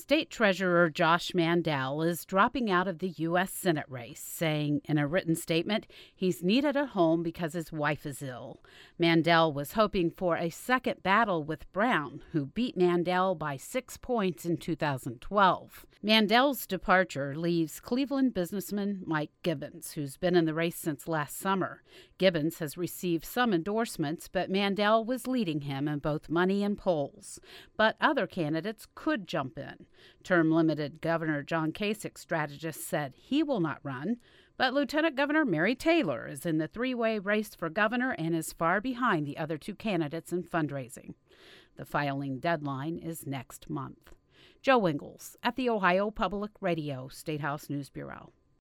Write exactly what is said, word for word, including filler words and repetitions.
State Treasurer Josh Mandel is dropping out of the U S Senate race, saying in a written statement he's needed at home because his wife is ill. Mandel was hoping for a second battle with Brown, who beat Mandel by six points in two thousand twelve. Mandel's departure leaves Cleveland businessman Mike Gibbons, who's been in the race since last summer. Gibbons has received some endorsements, but Mandel was leading him in both money and polls. But other candidates could jump in. Term-limited Governor John Kasich's strategist said he will not run, but Lieutenant Governor Mary Taylor is in the three-way race for governor and is far behind the other two candidates in fundraising. The filing deadline is next month. Joe Ingles at the Ohio Public Radio State House News Bureau.